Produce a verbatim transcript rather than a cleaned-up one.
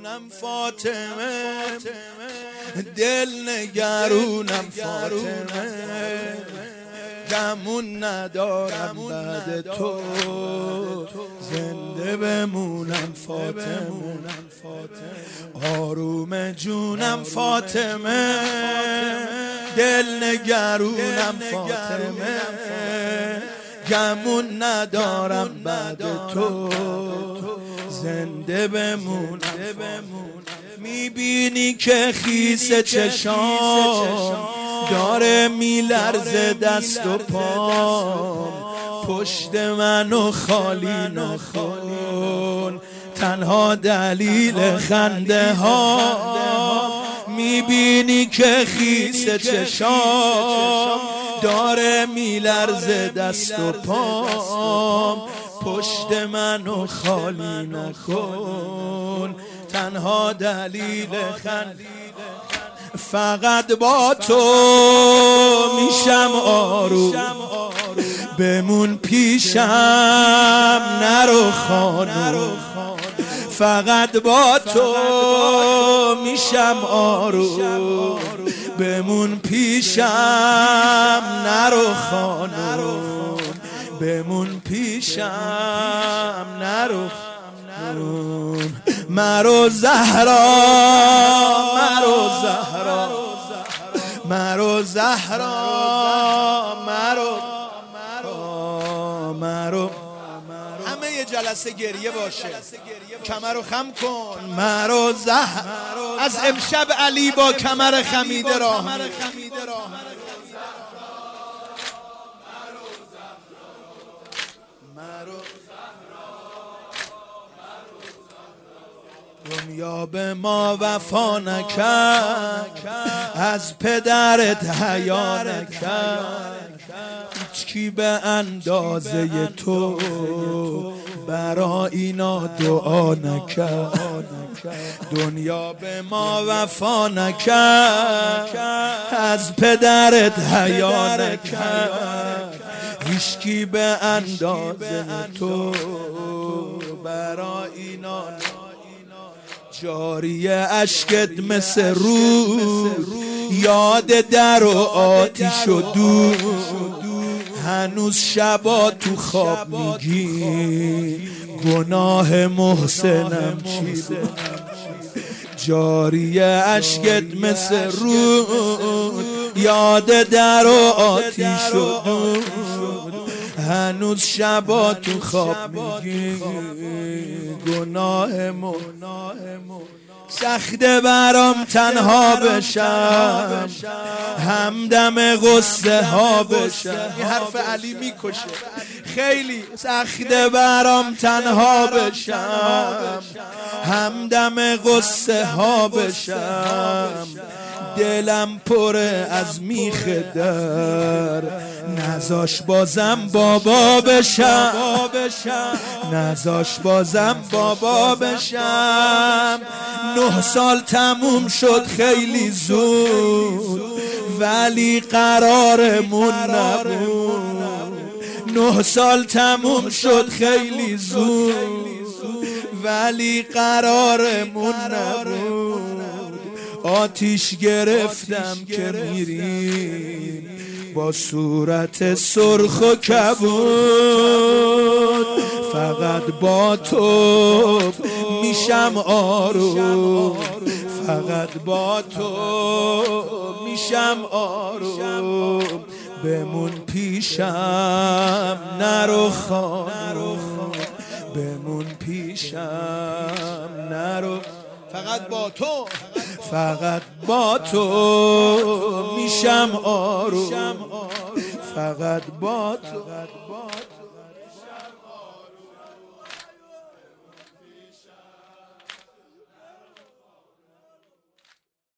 مونم فاطمه، دل نگرونم فاطمه، گمون ندارم بعد تو، زنده بمونم فاطمه، آروم جونم فاطمه، دل نگرونم فاطمه، گمون ندارم بعد تو، زنده بمونم. میبینی که خیس چشام داره میلرزه دست و پام، پشت منو خالی نکن، تنها دلیل خنده ها. میبینی که خیس چشام داره میلرزه دست و پام، پشت منو خالی نکن، تنها دلیل خنده. فقط با تو میشم آروم، بمون پیشم نرو خانوم، فقط با تو میشم آروم، بمون پیشم نرو خانوم، بمون پیشم نرو خانوم. مرو زهرا مرو زهرا مرو زهرا مرو مرو. همه یه جلسه گریه باشه، کمر رو خم کن. مرو زهرا. از امشب علی با کمر خمیده راه دنیا به ما وفا نکرد، از پدرت حیا نکرد، هیچ کی به اندازه تو برا اینا دعا نکرد. دنیا به ما وفا نکرد، از پدرت حیا نکرد، هیچ کی به اندازه تو برا اینا. جاری اشکت مثل رود، یاد در و آتیش و دود، هنوز شبا تو خواب میگی گناه محسنم چی بود. جاری اشکت مثل رود، یاد در و آتیش و دود، هنوز شبا تو خواب میگی گناه مو. سخته برام تنها بشم، همدم غصه ها بشم. این حرف علی میکشه. خیلی سخته برام تنها بشم، همدم غصه ها بشم، دلم پره از میخ در، نزاش بازم بابا بشم، نزاش بازم بابا بشم. نه سال تموم شد خیلی زود، ولی قرارمون نبود. نه سال تموم شد خیلی زود، ولی قرارمون نبود. آتیش گرفتم که میریم با صورت سرخ و کبود، فقط با تو میشم آروم، فقط با تو میشم آروم، بمون پیشم نرو خانوم، بمون پیشم نرو. فقط با تو فقط با تو میشم آروم، فقط با تو.